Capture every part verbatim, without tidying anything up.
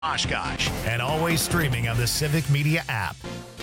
Oshkosh, and always streaming on the Civic Media app.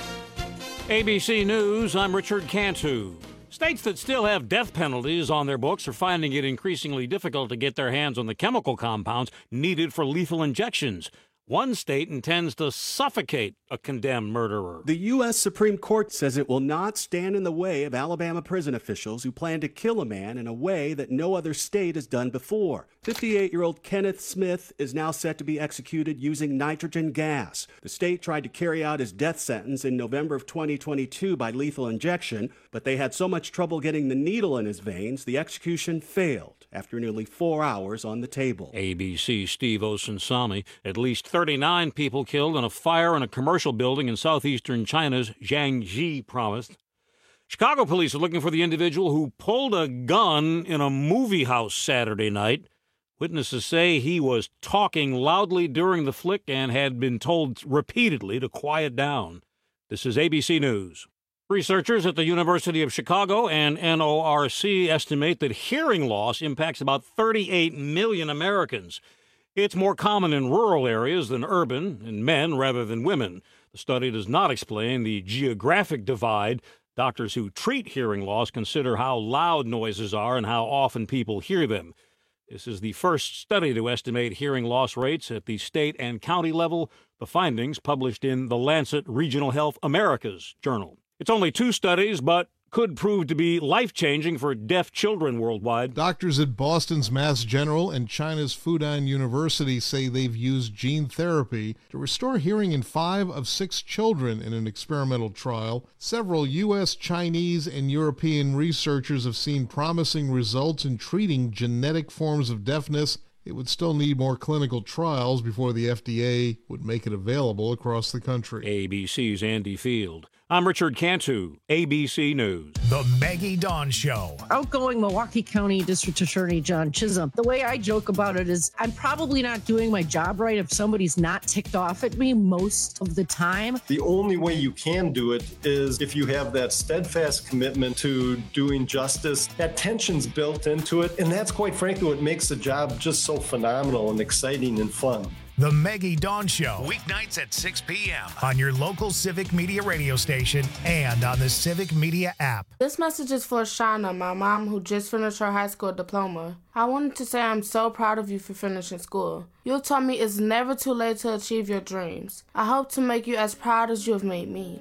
A B C News, I'm Richard Cantu. States that still have death penalties on their books are finding it increasingly difficult to get their hands on the chemical compounds needed for lethal injections. One state intends to suffocate a condemned murderer. The U S Supreme Court says it will not stand in the way of Alabama prison officials who plan to kill a man in a way that no other state has done before. fifty-eight-year-old Kenneth Smith is now set to be executed using nitrogen gas. The state tried to carry out his death sentence in November of twenty twenty-two by lethal injection, but they had so much trouble getting the needle in his veins, the execution failed after nearly four hours on the table. A B C's Steve Osunsami. At least thirty-nine people killed in a fire in a commercial building in southeastern China's Jiangxi province. Chicago police are looking for the individual who pulled a gun in a movie house Saturday night. Witnesses say he was talking loudly during the flick and had been told repeatedly to quiet down. This is A B C News. Researchers at the University of Chicago and N O R C estimate that hearing loss impacts about thirty-eight million Americans. It's more common in rural areas than urban, in men rather than women. The study does not explain the geographic divide. Doctors who treat hearing loss consider how loud noises are and how often people hear them. This is the first study to estimate hearing loss rates at the state and county level. The findings published in the Lancet Regional Health Americas journal. It's only two studies, but could prove to be life-changing for deaf children worldwide. Doctors at Boston's Mass General and China's Fudan University say they've used gene therapy to restore hearing in five of six children in an experimental trial. Several U S, Chinese, and European researchers have seen promising results in treating genetic forms of deafness. It would still need more clinical trials before the F D A would make it available across the country. A B C's Andy Field. I'm Richard Cantu, A B C News. The Maggie Dawn Show. Outgoing Milwaukee County District Attorney John Chisholm. The way I joke about it is I'm probably not doing my job right if somebody's not ticked off at me most of the time. The only way you can do it is if you have that steadfast commitment to doing justice. That tension's built into it, and that's quite frankly what makes the job just so phenomenal and exciting and fun. The Maggie Dawn Show, weeknights at six p.m. on your local Civic Media radio station and on the Civic Media app. This message is for Shauna, my mom, who just finished her high school diploma. I wanted to say I'm so proud of you for finishing school. You taught me it's never too late to achieve your dreams. I hope to make you as proud as you have made me.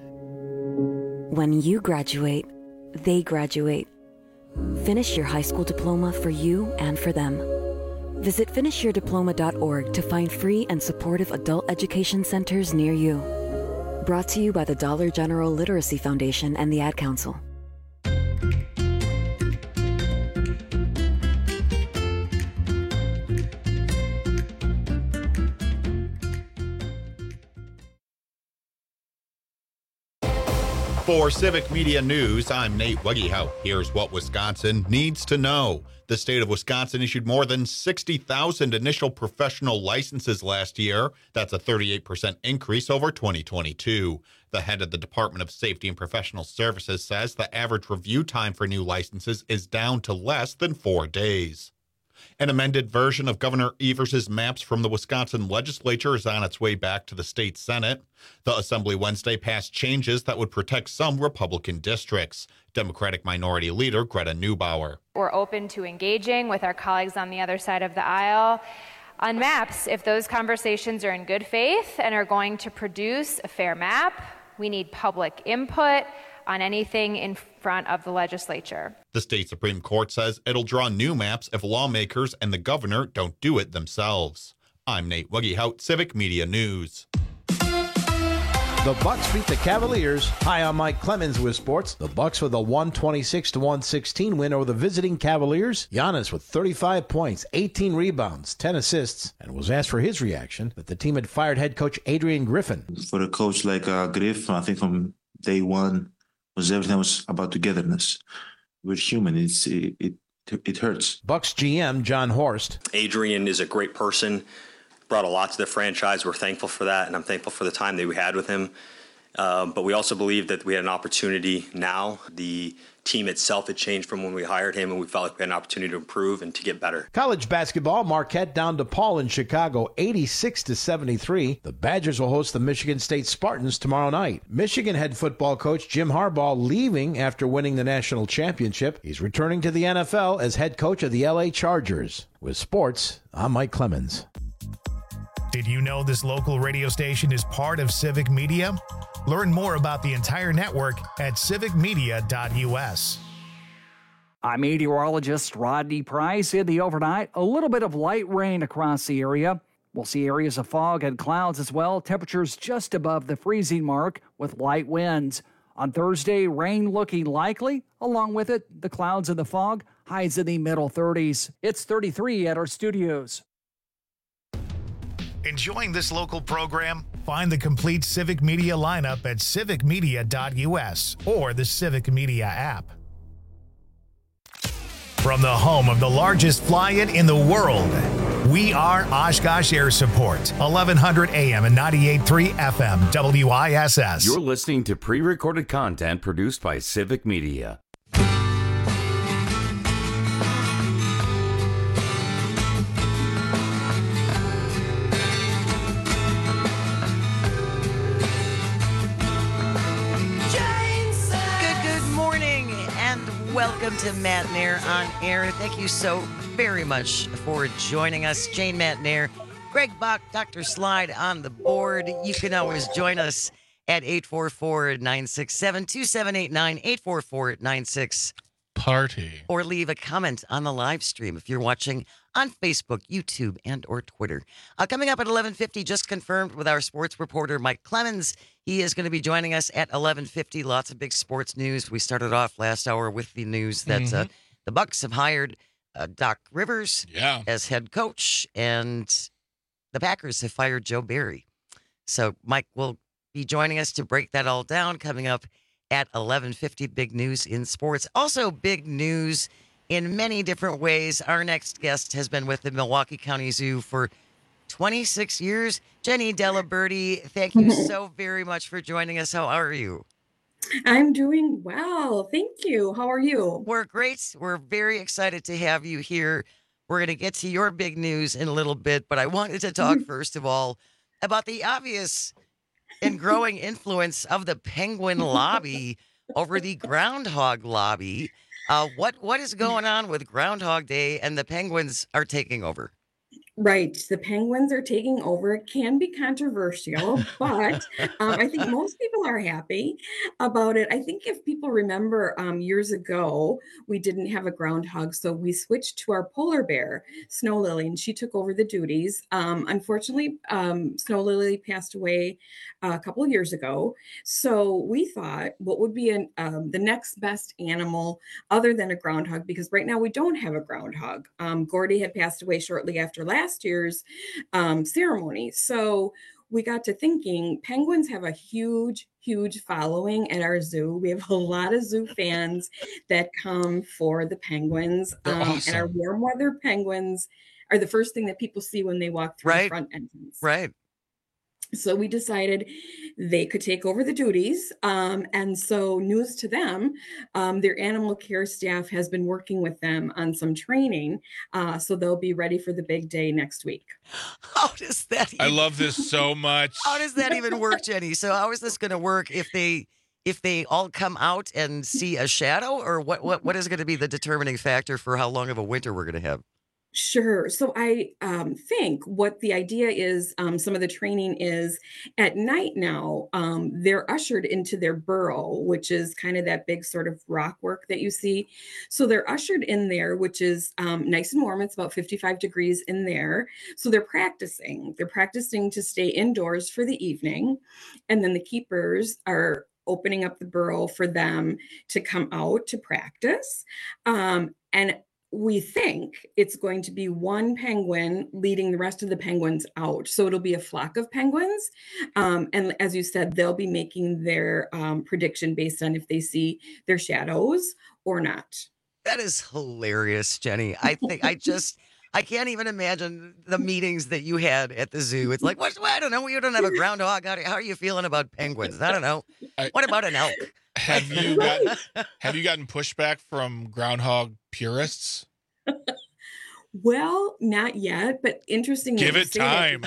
When you graduate, they graduate. Finish your high school diploma for you and for them. Visit finish your diploma dot org to find free and supportive adult education centers near you. Brought to you by the Dollar General Literacy Foundation and the Ad Council. For Civic Media News, I'm Nate Weggehout. Here's what Wisconsin needs to know. The state of Wisconsin issued more than sixty thousand initial professional licenses last year. That's a thirty-eight percent increase over twenty twenty-two. The head of the Department of Safety and Professional Services says the average review time for new licenses is down to less than four days. An amended version of Governor Evers' maps from the Wisconsin legislature is on its way back to the state Senate. The Assembly Wednesday passed changes that would protect some Republican districts. Democratic Minority Leader Greta Neubauer. We're open to engaging with our colleagues on the other side of the aisle on maps if those conversations are in good faith and are going to produce a fair map. We need public input on anything in front of the legislature. The state Supreme Court says it'll draw new maps if lawmakers and the governor don't do it themselves. I'm Nate Weggehout, Civic Media News. The Bucks beat the Cavaliers. Hi, I'm Mike Clemens with sports. The Bucks with a one twenty-six to one sixteen win over the visiting Cavaliers. Giannis with thirty-five points, eighteen rebounds, ten assists, and was asked for his reaction that the team had fired head coach Adrian Griffin. For a coach like uh, Griff, I think from day one, was everything was about togetherness. We're human. It's it, it it hurts. Bucks G M John Horst. Adrian is a great person. Brought a lot to the franchise. We're thankful for that, and I'm thankful for the time that we had with him. Um, but we also believe that we had an opportunity now. The team itself had changed from when we hired him, and we felt like we had an opportunity to improve and to get better. College basketball, Marquette down to Paul in Chicago, eighty-six to seventy-three. The Badgers will host the Michigan State Spartans tomorrow night. Michigan head football coach Jim Harbaugh leaving after winning the national championship. He's returning to the N F L as head coach of the L A Chargers. With sports, I'm Mike Clemens. Did you know this local radio station is part of Civic Media? Learn more about the entire network at civic media dot u s. I'm meteorologist Rodney Price. In the overnight, a little bit of light rain across the area. We'll see areas of fog and clouds as well. Temperatures just above the freezing mark with light winds. On Thursday, rain looking likely. Along with it, the clouds and the fog, highs in the middle thirties. It's thirty-three at our studios. Enjoying this local program? Find the complete Civic Media lineup at civic media dot u s or the Civic Media app. From the home of the largest fly-in in the world, we are Oshkosh Air Support, eleven hundred A M and ninety-eight point three F M, W I S S. You're listening to pre-recorded content produced by Civic Media. Welcome to Matt Nair on Air. Thank you so very much for joining us. Jane Matt Nair, Greg Bach, Doctor Slide on the board. You can always join us at eight four four, nine six seven, two seven eight nine, eight four four, nine six Party. Or leave a comment on the live stream if you're watching on Facebook, YouTube, and or Twitter. Uh, coming up at eleven fifty, just confirmed with our sports reporter, Mike Clemens. He is going to be joining us at eleven fifty. Lots of big sports news. We started off last hour with the news that mm-hmm. uh, the Bucs have hired uh, Doc Rivers yeah. as head coach, and the Packers have fired Joe Barry. So Mike will be joining us to break that all down coming up at eleven fifty. Big news in sports. Also big news in many different ways. Our next guest has been with the Milwaukee County Zoo for twenty-six years. Jenny Delaberti, thank you so very much for joining us. How are you? I'm doing well. Thank you. How are you? We're great. We're very excited to have you here. We're going to get to your big news in a little bit, but I wanted to talk first of all about the obvious and growing influence of the penguin lobby over the groundhog lobby. Uh, what what is going on with Groundhog Day and the penguins are taking over? Right. The penguins are taking over. It can be controversial, but um, I think most people are happy about it. I think if people remember um, years ago, we didn't have a groundhog, so we switched to our polar bear, Snow Lily, and she took over the duties. Um, unfortunately, um, Snow Lily passed away a couple of years ago. So we thought, what would be an, um, the next best animal other than a groundhog? Because right now we don't have a groundhog. Um, Gordy had passed away shortly after last year's um, ceremony. So we got to thinking, penguins have a huge, huge following at our zoo. We have a lot of zoo fans that come for the penguins. Um, awesome. And our warm weather penguins are the first thing that people see when they walk through right. the front entrance. Right. So we decided they could take over the duties. Um, and so news to them, um, their animal care staff has been working with them on some training. Uh, so they'll be ready for the big day next week. How does that even, I love this so much. How does that even work, Jenny? So how is this going to work if they if they all come out and see a shadow, or what, what, what is going to be the determining factor for how long of a winter we're going to have? Sure. So I um, think what the idea is, um, some of the training is at night now, um, they're ushered into their burrow, which is kind of that big sort of rock work that you see. So they're ushered in there, which is um, nice and warm. It's about fifty-five degrees in there. So they're practicing. They're practicing to stay indoors for the evening. And then the keepers are opening up the burrow for them to come out to practice. Um, and we think it's going to be one penguin leading the rest of the penguins out. So it'll be a flock of penguins. Um, and as you said, they'll be making their um, prediction based on if they see their shadows or not. That is hilarious, Jenny. I think I just, I can't even imagine the meetings that you had at the zoo. It's like, what? I don't know. You don't have a groundhog. How are you feeling about penguins? I don't know. What about an elk? Have you gotten Have you gotten pushback from groundhog purists? Well, not yet, but interesting. that Give you it say that. time.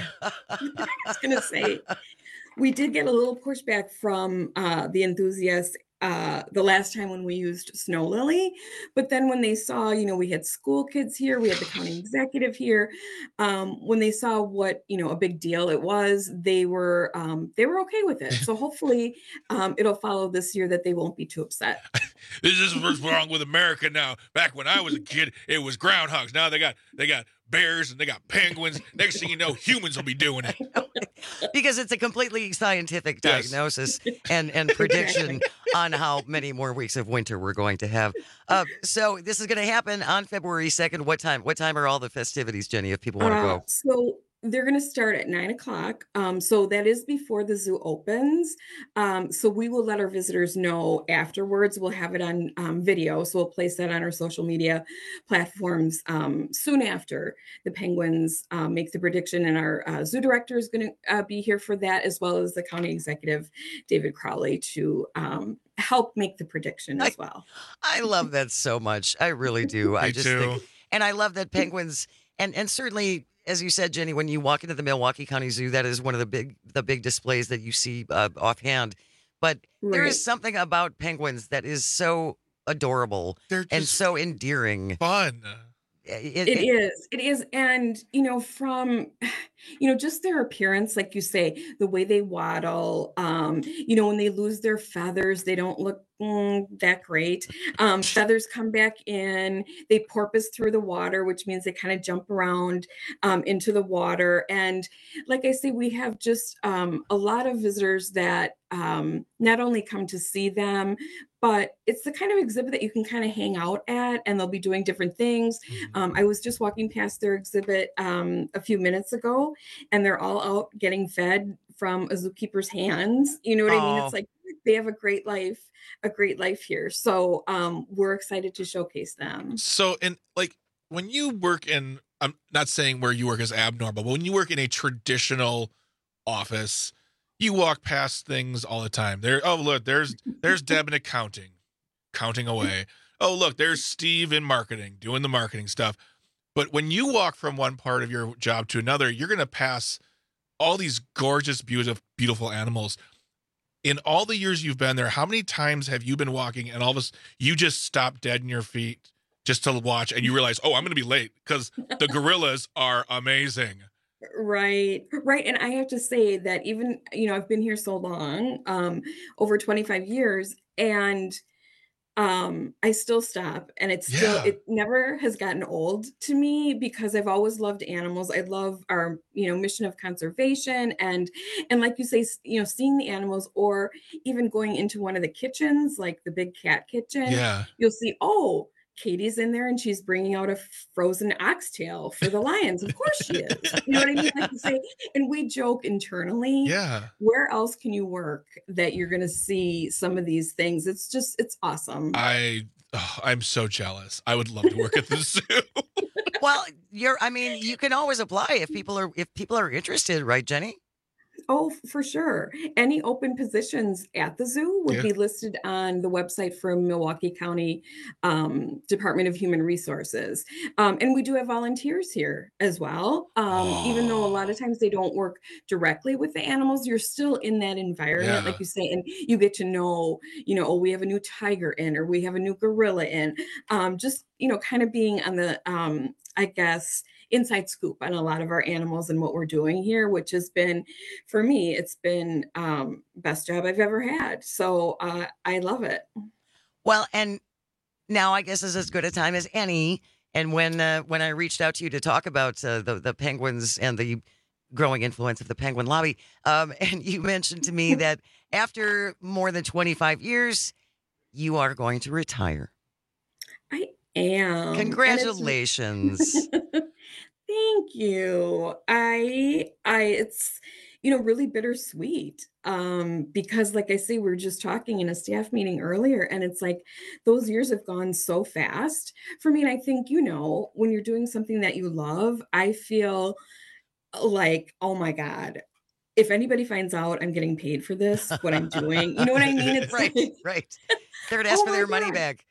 I was going to say, we did get a little pushback from uh, the enthusiasts uh, the last time when we used Snow Lily. But then when they saw, you know, we had school kids here, we had the county executive here. Um, when they saw what, you know, a big deal it was, they were um, they were okay with it. So hopefully um, it'll follow this year that they won't be too upset. This is what's wrong with America now. Back when I was a kid, it was groundhogs. Now they got they got bears and they got penguins. Next thing you know, humans will be doing it. Because it's a completely scientific Yes. diagnosis and, and prediction on how many more weeks of winter we're going to have. Uh, so this is going to happen on February second. What time? What time are all the festivities, Jenny, if people want to Uh, go? so they're going to start at nine o'clock. Um, so that is before the zoo opens. Um, so we will let our visitors know afterwards. We'll have it on um, video. So we'll place that on our social media platforms um, soon after the Penguins um, make the prediction. And our uh, zoo director is going to uh, be here for that, as well as the county executive, David Crowley, to um, help make the prediction as well. I love that so much. I really do. I Me just too. think, and I love that penguins, and and certainly, as you said, Jenny, when you walk into the Milwaukee County Zoo, that is one of the big the big displays that you see uh, offhand. But there Right. is something about penguins that is so adorable They're and just so endearing. fun. It, It is. It is. And, you know, from, you know, just their appearance, like you say, the way they waddle, um, you know, when they lose their feathers, they don't look mm, that great. Um, feathers come back in, they porpoise through the water, which means they kind of jump around um, into the water. And like I say, we have just um, a lot of visitors that um, not only come to see them, but it's the kind of exhibit that you can kind of hang out at, and they'll be doing different things. Um, I was just walking past their exhibit um, a few minutes ago, and they're all out getting fed from a zookeeper's hands. You know what I mean? Oh. It's like they have a great life, a great life here. So um, we're excited to showcase them. So, and like when you work in, I'm not saying where you work is abnormal, but when you work in a traditional office, you walk past things all the time. There, oh look, there's there's Deb in accounting, counting away. Oh look, there's Steve in marketing, doing the marketing stuff. But when you walk from one part of your job to another, you're gonna pass all these gorgeous, beautiful, beautiful animals. In all the years you've been there, how many times have you been walking and all of a sudden you just stop dead in your feet just to watch, and you realize, oh, I'm gonna be late because the gorillas are amazing. Right, right. And I have to say that even, you know, I've been here so long, um, over twenty-five years, and um, I still stop, and it's still, Yeah. it never has gotten old to me because I've always loved animals. I love our, you know, mission of conservation, and, and like you say, s- you know, seeing the animals, or even going into one of the kitchens, like the big cat kitchen, Yeah. you'll see, oh, Katie's in there and she's bringing out a frozen oxtail for the lions. Of course she is. You know what I mean? Like you say, and we joke internally. Yeah. Where else can you work that you're going to see some of these things? It's just, it's awesome. I oh, I'm so jealous. I would love to work at the zoo. Well, you're. I mean, you can always apply if people are if people are interested, right, Jenny? Oh, f- for sure. Any open positions at the zoo would Yeah. be listed on the website from Milwaukee County um, Department of Human Resources. Um, and we do have volunteers here as well. Um, Even though a lot of times they don't work directly with the animals, you're still in that environment, Yeah. like you say, and you get to know, you know, oh, we have a new tiger in, or we have a new gorilla in. Um, just, you know, kind of being on the, um, I guess, inside scoop on a lot of our animals and what we're doing here, which has been, for me, it's been um, best job I've ever had. So uh, I love it. Well, and now I guess is as good a time as any. And when uh, when I reached out to you to talk about uh, the the penguins and the growing influence of the penguin lobby, um, and you mentioned to me that after more than twenty-five years, you are going to retire. I am. And it's- Congratulations. Thank you. I I it's you know, really bittersweet. Um, because like I say, we were just talking in a staff meeting earlier, and it's like those years have gone so fast for me. And I think, you know, when you're doing something that you love, I feel like, oh my God, if anybody finds out I'm getting paid for this, what I'm doing, you know what I mean? It's right, like, right. They're going to ask oh for their my money God. back.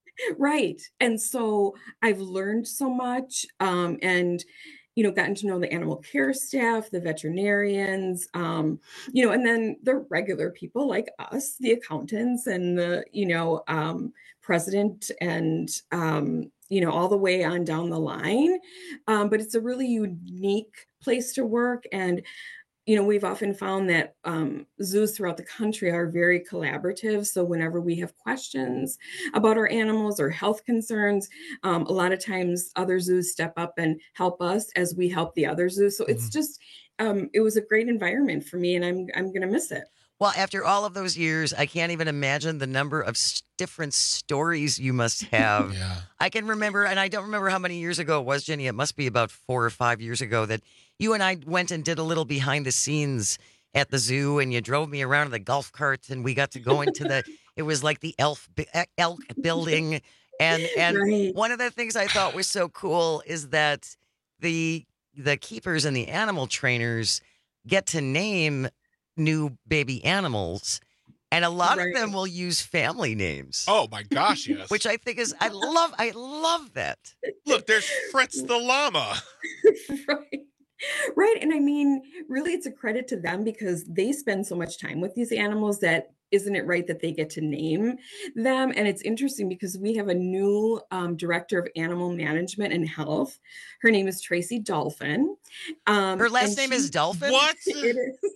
Right. And so I've learned so much, um, and, you know, gotten to know the animal care staff, the veterinarians, um, you know, and then the regular people like us, the accountants and the, you know, um, president and, um, you know, all the way on down the line. Um, but it's a really unique place to work. And, you know, we've often found that um, zoos throughout the country are very collaborative. So whenever we have questions about our animals or health concerns, um, a lot of times other zoos step up and help us as we help the other zoos. So it's just, um, it was a great environment for me, and I'm I'm going to miss it. Well, after all of those years, I can't even imagine the number of s- different stories you must have. Yeah. I can remember, and I don't remember how many years ago it was, Jenny. It must be about four or five years ago that you and I went and did a little behind the scenes at the zoo, and you drove me around in the golf cart, and we got to go into the, it was like the elf elk building. And and Right. one of the things I thought was so cool is that the the keepers and the animal trainers get to name new baby animals, and a lot Right. of them will use family names. Oh my gosh, yes. Which I think is, I love, I love that. Look, there's Fritz the llama. Right. Right. And I mean, really, it's a credit to them because they spend so much time with these animals that isn't it right that they get to name them? And it's interesting because we have a new um, director of animal management and health. Her name is Tracy Dolphin. Um, Her last and name she- is Dolphin? What? It is.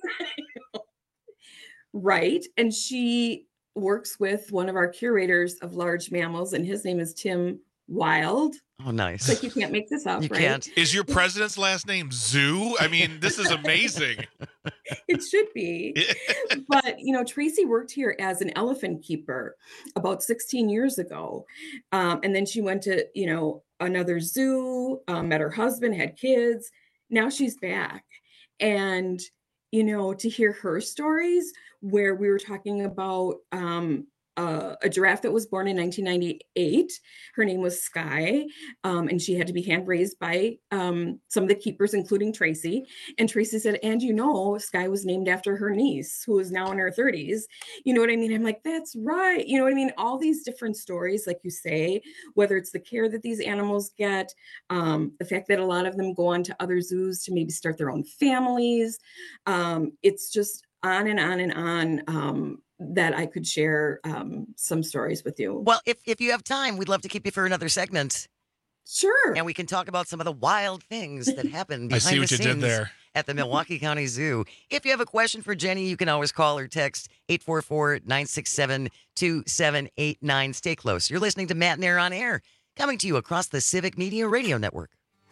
Right. And she works with one of our curators of large mammals, and his name is Tim Wild. Oh, nice. It's like you can't make this up, You right? can't. Is your president's last name Zoo? I mean, this is amazing. It should be. But, you know, Tracy worked here as an elephant keeper about sixteen years ago. Um, and then she went to, you know, another zoo, um, met her husband, had kids. Now she's back. And, you know, to hear her stories where we were talking about um, uh, a giraffe that was born in nineteen ninety-eight. Her name was Sky, um, and she had to be hand raised by um, some of the keepers, including Tracy. And Tracy said, and you know, Sky was named after her niece, who is now in her thirties. You know what I mean? I'm like, that's right. You know what I mean? All these different stories, like you say, whether it's the care that these animals get, um, the fact that a lot of them go on to other zoos to maybe start their own families. Um, it's just on and on and on. Um, that I could share um, some stories with you. Well, if, if you have time, we'd love to keep you for another segment. Sure. And we can talk about some of the wild things that happen I behind see the what you scenes did there. at the Milwaukee County Zoo. If you have a question for Jenny, you can always call or text eight four four, nine six seven, two seven eight nine. Stay close. You're listening to Matt and Air on Air, coming to you across the Civic Media Radio Network.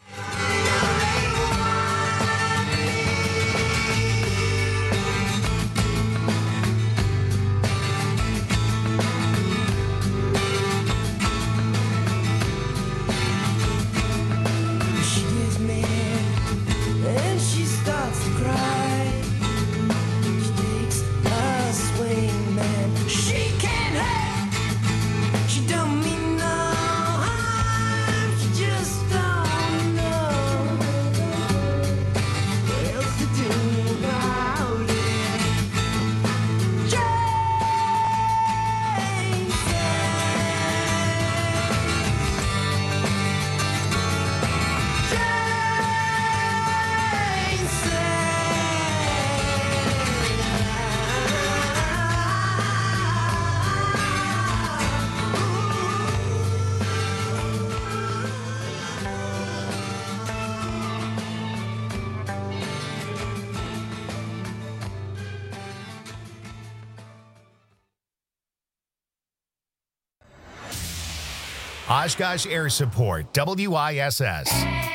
Oshkosh Air Support, W I S S.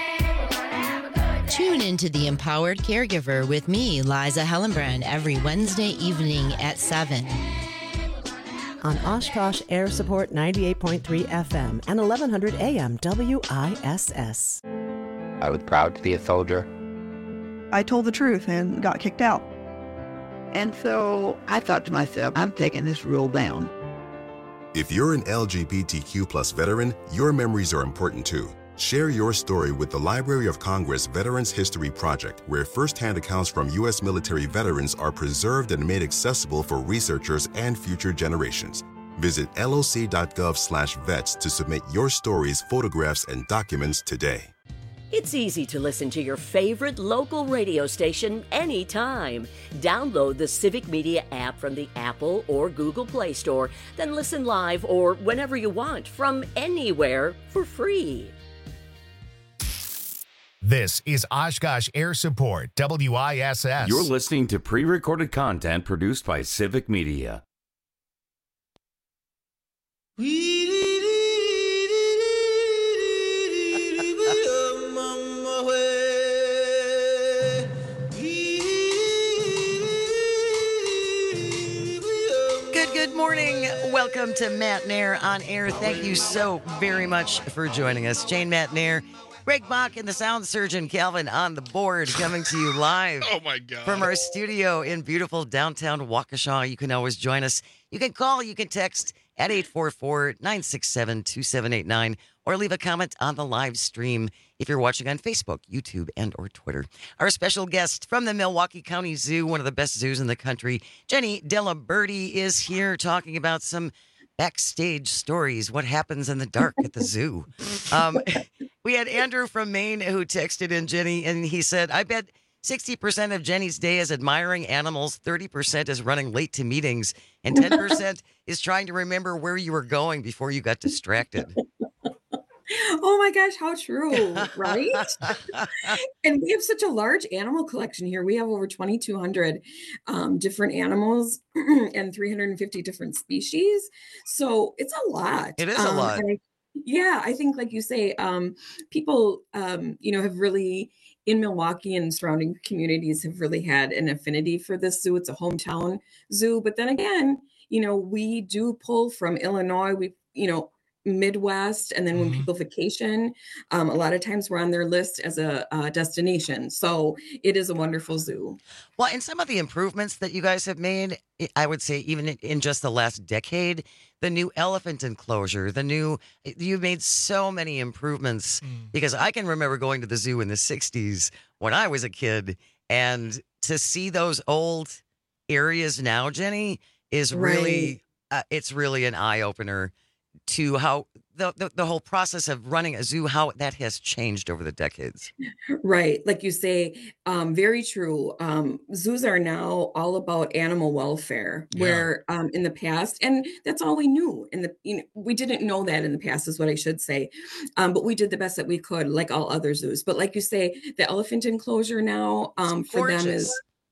Tune into The Empowered Caregiver with me, Liza Hellenbrand, every Wednesday evening at seven. On Oshkosh Air Support ninety-eight point three F M and eleven hundred A M W I S S. I was proud to be a soldier. I told the truth and got kicked out. And so I thought to myself, I'm taking this rule down. If you're an L G B T Q plus veteran, your memories are important too. Share your story with the Library of Congress Veterans History Project, where firsthand accounts from U S military veterans are preserved and made accessible for researchers and future generations. Visit loc.gov slash vets to submit your stories, photographs, and documents today. It's easy to listen to your favorite local radio station anytime. Download the Civic Media app from the Apple or Google Play Store, then listen live or whenever you want from anywhere for free. This is Oshkosh Air Support, W I S S. You're listening to pre-recorded content produced by Civic Media. Good, good morning. Welcome to Matt Nair on air. Thank you so very much for joining us. Jane Matt Nair, Greg Bach, and the sound surgeon Calvin on the board, coming to you live oh my God. from our studio in beautiful downtown Waukesha. You can always join us. You can call, you can text at eight four four, nine six seven, two seven eight nine or leave a comment on the live stream if you're watching on Facebook, YouTube, and or Twitter. Our special guest from the Milwaukee County Zoo, one of the best zoos in the country, Jenny Delaberti, is here talking about some backstage stories, what happens in the dark at the zoo. Um, we had Andrew from Maine who texted in, Jenny, and he said, I bet sixty percent of Jenny's day is admiring animals, thirty percent is running late to meetings, and ten percent is trying to remember where you were going before you got distracted. Oh my gosh, how true, right? And we have such a large animal collection here. We have over twenty-two hundred um, different animals and three hundred fifty different species. So it's a lot. It is a Um, lot. and I- yeah, I think, like you say, um, people, um, you know, have really, in Milwaukee and surrounding communities, have really had an affinity for this zoo. It's a hometown zoo. But then again, you know, we do pull from Illinois. We, you know, Midwest, and then when people vacation, um, a lot of times we're on their list as a uh, destination. So it is a wonderful zoo. Well, and some of the improvements that you guys have made, I would say even in just the last decade, the new elephant enclosure, the new, you've made so many improvements because I can remember going to the zoo in the sixties when I was a kid, and to see those old areas now, Jenny, is really, uh, it's really an eye opener to how the, the the whole process of running a zoo, how that has changed over the decades. Right. Like you say, um, very true. Um, zoos are now all about animal welfare, where um, in the past, and that's all we knew in the, you know, we didn't know that in the past is what I should say. Um, but we did the best that we could, like all other zoos. But like you say, the elephant enclosure now um, for them is,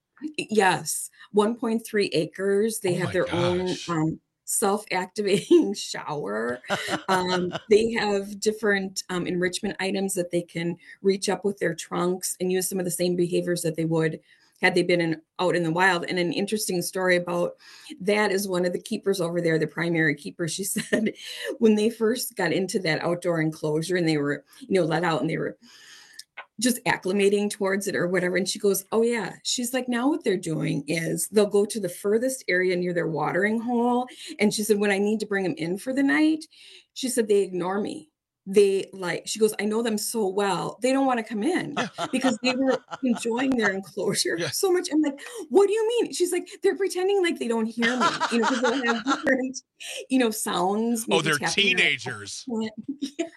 yes, one point three acres. They Oh have my their gosh. own um, self-activating shower. Um, they have different um, enrichment items that they can reach up with their trunks and use some of the same behaviors that they would had they been in, out in the wild. And an interesting story about that is one of the keepers over there, the primary keeper, she said, when they first got into that outdoor enclosure and they were, you know, let out and they were just acclimating towards it or whatever. And she goes, oh yeah. She's like, now what they're doing is they'll go to the furthest area near their watering hole. And she said, when I need to bring them in for the night, she said, they ignore me. They like, she goes, I know them so well. They don't want to come in because they were enjoying their enclosure so much. I'm like, what do you mean? She's like, they're pretending like they don't hear me, you know, because they'll have different, you know, sounds. Oh, maybe they're tapping their- teenagers. Yes.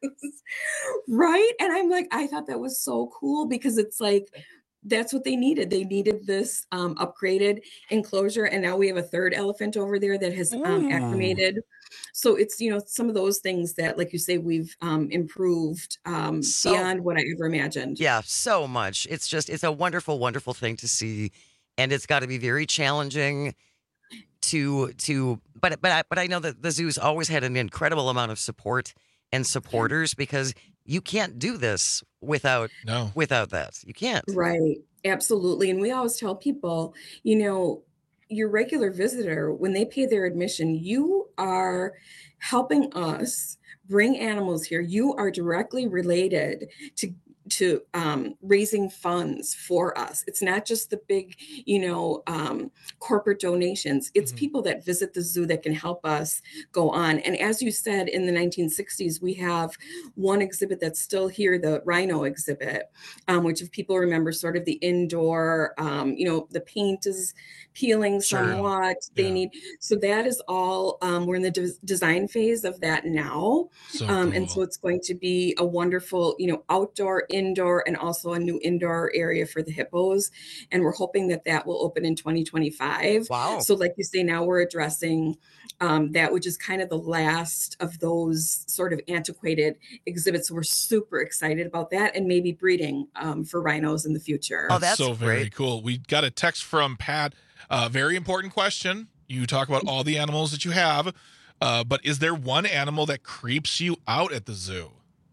Right. And I'm like, I thought that was so cool because it's like, that's what they needed. They needed this um, upgraded enclosure. And now we have a third elephant over there that has um, Mm. acclimated. So it's, you know, some of those things that, like you say, we've um, improved um, So- beyond what I ever imagined. Yeah, so much. It's just, it's a wonderful, wonderful thing to see. And it's got to be very challenging to, to, but, but I, but I know that the zoo's always had an incredible amount of support and supporters because you can't do this without, no. without that. You can't. Right. Absolutely. And we always tell people, you know, your regular visitor, when they pay their admission, you are helping us bring animals here. You are directly related to to um, raising funds for us. It's not just the big, you know, um, corporate donations. It's mm-hmm. people that visit the zoo that can help us go on. And as you said, in the nineteen sixties, we have one exhibit that's still here, the rhino exhibit, um, which if people remember, sort of the indoor, um, you know, the paint is peeling somewhat. Sure. They yeah. need, so that is all, um, we're in the de- design phase of that now. So um, cool. And so it's going to be a wonderful, you know, outdoor, indoor, and also a new indoor area for the hippos. And we're hoping that that will open in twenty twenty-five. Wow. So like you say, now we're addressing um, that, which is kind of the last of those sort of antiquated exhibits. So we're super excited about that, and maybe breeding um, for rhinos in the future. Oh, that's so very great. cool. We got a text from Pat. Uh, very important question. You talk about all the animals that you have, uh, but is there one animal that creeps you out at the zoo?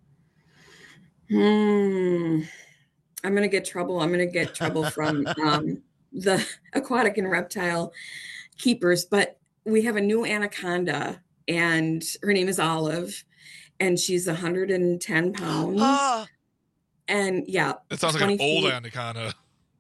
Hmm. I'm going to get trouble. I'm going to get trouble from um, the aquatic and reptile keepers, but we have a new anaconda, and her name is Olive, and she's one hundred ten pounds. Oh. And yeah. That sounds like an old feet. anaconda.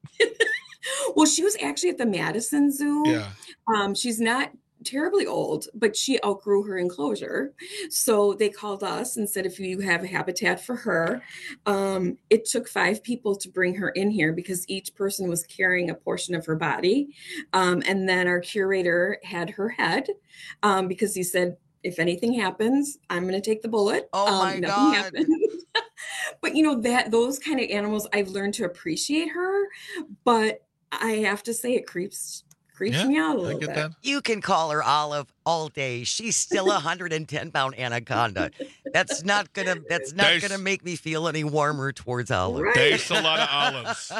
Well, she was actually at the Madison Zoo. Yeah. Um, she's not terribly old, but she outgrew her enclosure. So they called us and said, if you have a habitat for her. Um, it took five people to bring her in here because each person was carrying a portion of her body. Um, and then our curator had her head um, because he said, if anything happens, I'm going to take the bullet. Oh um, my nothing God. happened. But you know, that those kind of animals, I've learned to appreciate her, but I have to say it creeps creeps Yeah, me out a I little get bit. that. You can call her Olive all day. She's still a one hundred ten pound anaconda. That's not gonna. That's not There's- gonna make me feel any warmer towards Olive. Right. There's a lot of olives.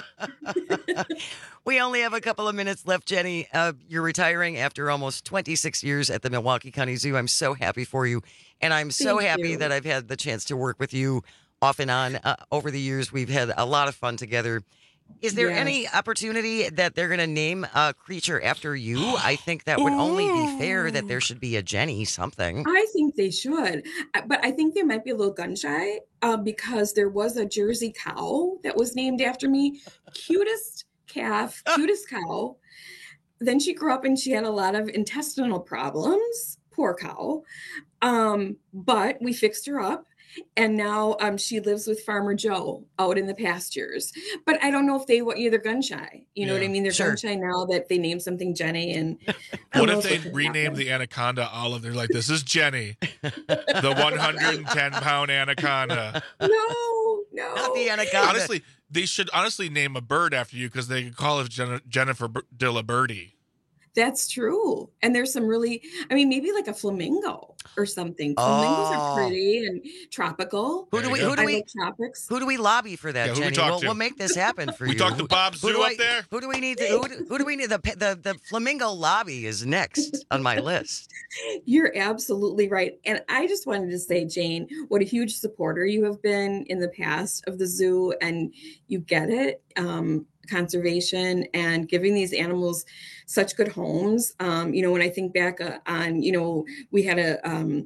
We only have a couple of minutes left, Jenny. Uh, you're retiring after almost twenty-six years at the Milwaukee County Zoo. I'm so happy for you, and I'm so Thank happy you. that I've had the chance to work with you off and on uh, over the years. We've had a lot of fun together. Is there Yes. any opportunity that they're going to name a creature after you? I think that would only be fair that there should be a Jenny something. I think they should, Uh, but I think they might be a little gun shy uh, because there was a Jersey cow that was named after me. Cutest calf, cutest cow. Then she grew up and she had a lot of intestinal problems. Poor cow. Um, but we fixed her up. And now um, she lives with Farmer Joe out in the pastures. But I don't know if they want you, they're gun shy. You know Yeah, what I mean? They're sure. gun shy now that they named something Jenny. And who What if knows they could rename happen. the anaconda Olive? They're like, this is Jenny, the one hundred ten pound anaconda. No, no. Not the anaconda. Honestly, they should honestly name a bird after you because they could call it Jen- Jennifer B- Dilla Birdie. That's true. And there's some really, I mean, maybe like a flamingo or something. Flamingos Oh. are pretty and tropical. Who do There we? you Who go. do I we? like tropics. Who do we lobby for that, Yeah, who we Jenny? talk We'll, to? we'll make this happen for We you. talked to Bob Who do Zoo I- up there? Who do we need to? Who do, who do we need? The, the the flamingo lobby is next on my list. You're absolutely right. And I just wanted to say, Jane, what a huge supporter you have been in the past of the zoo, and you get it. Um, conservation and giving these animals such good homes. Um, you know, when I think back uh, on, you know, we had a um,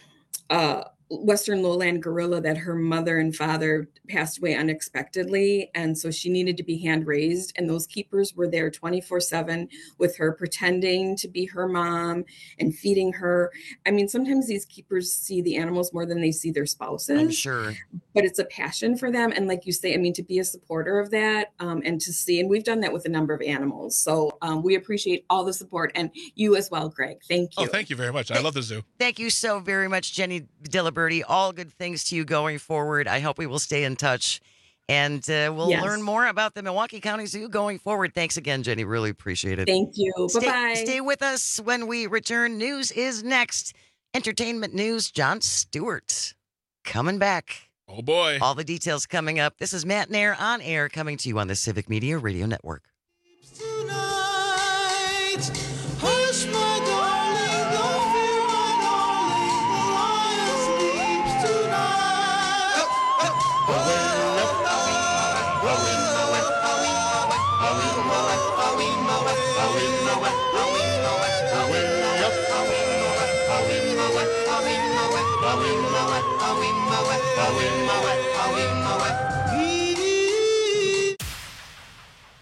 uh, Western lowland gorilla that her mother and father passed away unexpectedly. And so she needed to be hand raised. And those keepers were there twenty-four seven with her, pretending to be her mom and feeding her. I mean, sometimes these keepers see the animals more than they see their spouses. I'm sure. But it's a passion for them. And like you say, I mean, to be a supporter of that um, and to see, and we've done that with a number of animals. So um, we appreciate all the support, and you as well, Greg. Thank you. Oh, thank you very much. I love the zoo. Thank you so very much, Jenny Diliberti. All good things to you going forward. I hope we will stay in touch, and uh, we'll Yes. learn more about the Milwaukee County Zoo going forward. Thanks again, Jenny. Really appreciate it. Thank you. Stay, Bye-bye. stay with us when we return. News is next. Entertainment news. John Stewart coming back. Oh, boy. All the details coming up. This is Matt Nair on air, coming to you on the Civic Media Radio Network. Hush, my darling, don't fear, my darling, the lion sleeps tonight. He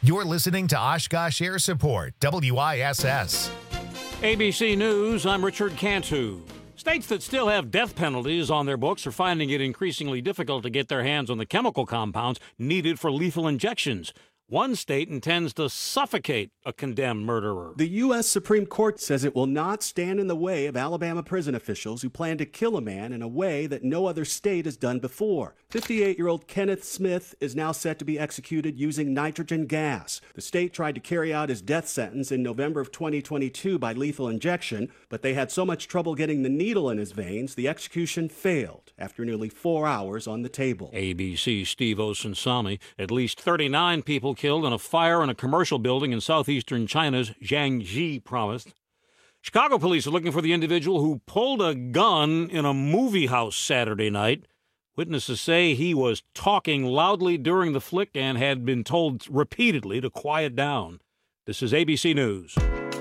You're listening to Oshkosh Air Support, W I S S. A B C News, I'm Richard Cantu. States that still have death penalties on their books are finding it increasingly difficult to get their hands on the chemical compounds needed for lethal injections. One state intends to suffocate a condemned murderer. The U S Supreme Court says it will not stand in the way of Alabama prison officials who plan to kill a man in a way that no other state has done before. fifty-eight-year-old Kenneth Smith is now set to be executed using nitrogen gas. The state tried to carry out his death sentence in November of twenty twenty-two by lethal injection, but they had so much trouble getting the needle in his veins, the execution failed after nearly four hours on the table. A B C's Steve Osunsami. At least thirty-nine people killed in a fire in a commercial building in southeastern China's Jiangxi province. Chicago police are looking for the individual who pulled a gun in a movie house Saturday night. Witnesses say he was talking loudly during the flick and had been told repeatedly to quiet down. This is A B C News.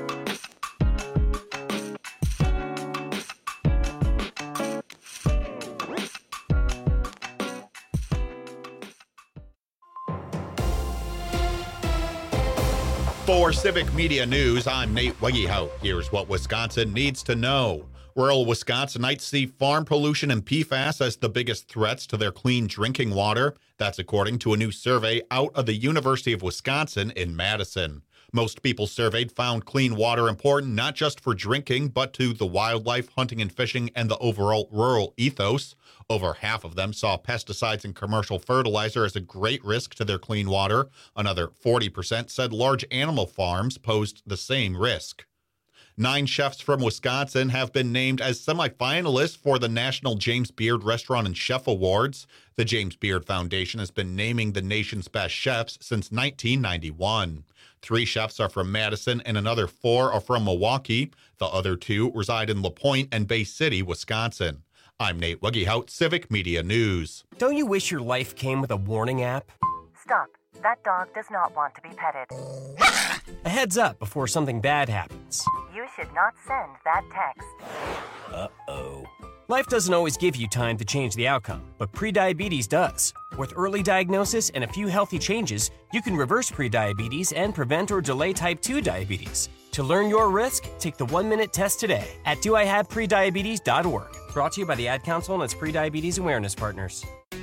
For Civic Media News, I'm Nate Wegehout. Here's what Wisconsin needs to know. Rural Wisconsinites see farm pollution and P FAS as the biggest threats to their clean drinking water. That's according to a new survey out of the University of Wisconsin in Madison. Most people surveyed found clean water important not just for drinking, but to the wildlife, hunting and fishing, and the overall rural ethos. Over half of them saw pesticides and commercial fertilizer as a great risk to their clean water. Another forty percent said large animal farms posed the same risk. Nine chefs from Wisconsin have been named as semifinalists for the National James Beard Restaurant and Chef Awards. The James Beard Foundation has been naming the nation's best chefs since nineteen ninety-one. Three chefs are from Madison and another four are from Milwaukee. The other two reside in LaPointe and Bay City, Wisconsin. I'm Nate Wegehout, Civic Media News. Don't you wish your life came with a warning app? Stop. That dog does not want to be petted. A heads up before something bad happens. You should not send that text. Uh-oh. Life doesn't always give you time to change the outcome, but prediabetes does. With early diagnosis and a few healthy changes, you can reverse prediabetes and prevent or delay type two diabetes. To learn your risk, take the one-minute test today at do I have prediabetes dot org. Brought to you by the Ad Council and its prediabetes awareness partners.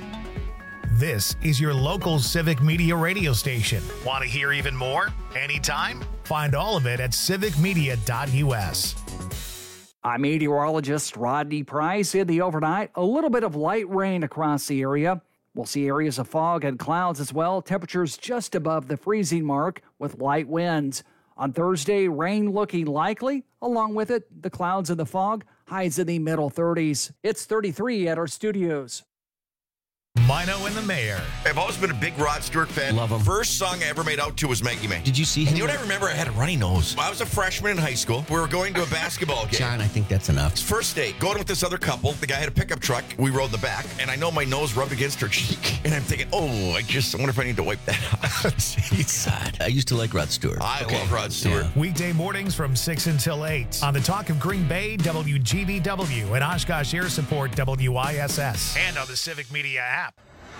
This is your local Civic Media radio station. Want to hear even more? Anytime? Find all of it at civic media dot U S. I'm meteorologist Rodney Price. In the overnight, a little bit of light rain across the area. We'll see areas of fog and clouds as well. Temperatures just above the freezing mark with light winds. On Thursday, rain looking likely. Along with it, the clouds and the fog, highs in the middle thirties. It's thirty-three at our studios. Mino and the Mayor. I've always been a big Rod Stewart fan. Love him. First song I ever made out to was Maggie May. Did you see him? And you know what I remember? I had a runny nose. I was a freshman in high school. We were going to a basketball game. John, I think that's enough. First date, going with this other couple. The guy had a pickup truck. We rode in the back, and I know my nose rubbed against her cheek. And I'm thinking, oh, I just I wonder if I need to wipe that off. Jeez. God, I used to like Rod Stewart. I okay. love Rod Stewart. Yeah. Weekday mornings from six until eight on the Talk of Green Bay, W G B W, and Oshkosh Air Support, W I S S, and on the Civic Media app.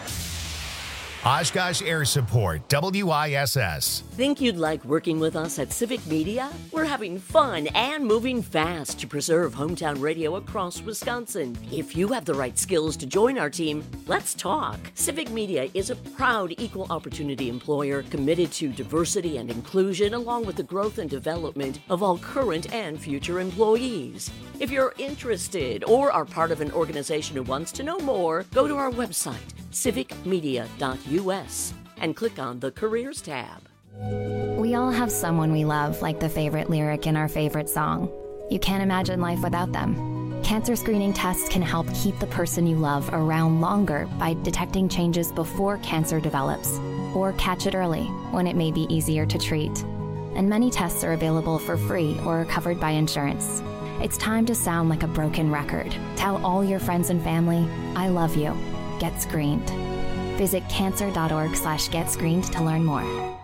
Oshkosh Air Support, W I S S. Think you'd like working with us at Civic Media? We're having fun and moving fast to preserve hometown radio across Wisconsin. If you have the right skills to join our team, let's talk. Civic Media is a proud equal opportunity employer committed to diversity and inclusion along with the growth and development of all current and future employees. If you're interested or are part of an organization who wants to know more, go to our website, civic media dot U S, and click on the Careers tab. We all have someone we love, like the favorite lyric in our favorite song. You can't imagine life without them. Cancer screening tests can help keep the person you love around longer by detecting changes before cancer develops, or catch it early when it may be easier to treat. And many tests are available for free or are covered by insurance. It's time to sound like a broken record. Tell all your friends and family, I love you. Get screened. Visit cancer dot org slash get screened to learn more.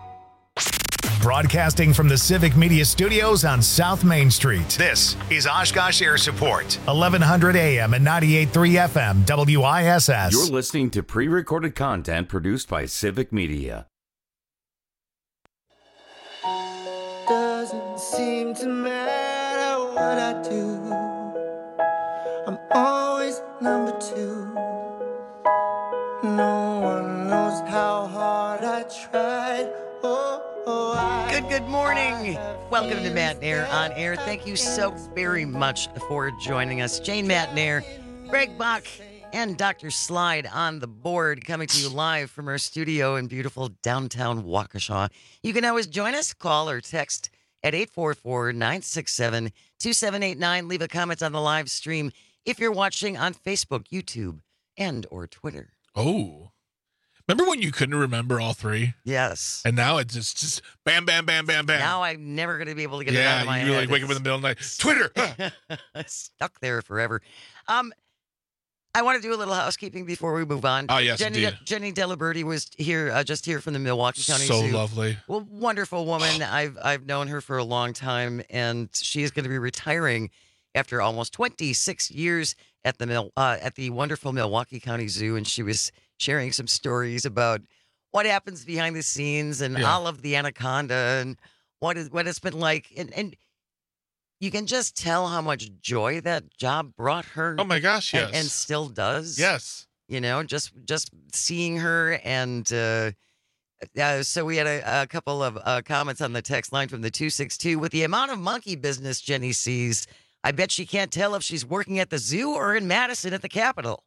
Broadcasting from the Civic Media Studios on South Main Street. This is Oshkosh Air Support, eleven hundred A M and ninety-eight point three F M, W I S S. You're listening to pre-recorded content produced by Civic Media. doesn't seem to matter what I do. I'm always number two. No one knows how hard I tried. Oh, oh, I Good, good morning. Welcome to Matt and Air on Air. Thank you so very much for joining us. Jane Matt and Air, Greg Bach, and Doctor Slide on the board, coming to you live from our studio in beautiful downtown Waukesha. You can always join us, call or text at eight four four, nine six seven, two seven eight nine. Leave a comment on the live stream if you're watching on Facebook, YouTube, and or Twitter. Oh. Remember when you couldn't remember all three? Yes. And now it's just, just bam, bam, bam, bam, bam. Now I'm never going to be able to get yeah, it out of my you head. like wake up in the middle of the night. Twitter. Stuck there forever. Um, I want to do a little housekeeping before we move on. Oh, yes, Jenny, indeed. Jenny Delaberti was here, uh, just here from the Milwaukee County So Zoo. lovely. Well, wonderful woman. I've I've known her for a long time, and she is going to be retiring after almost twenty-six years at the Mil- uh, at the wonderful Milwaukee County Zoo, and she was sharing some stories about what happens behind the scenes and Yeah. all of the anaconda and what is what it's been like, and and you can just tell how much joy that job brought her. Oh my gosh, yes. and, and still does. Yes. You know, just just seeing her and. Uh, Uh, so we had a, a couple of uh, comments on the text line from the two six two. With the amount of monkey business Jenny sees, I bet she can't tell if she's working at the zoo or in Madison at the Capitol.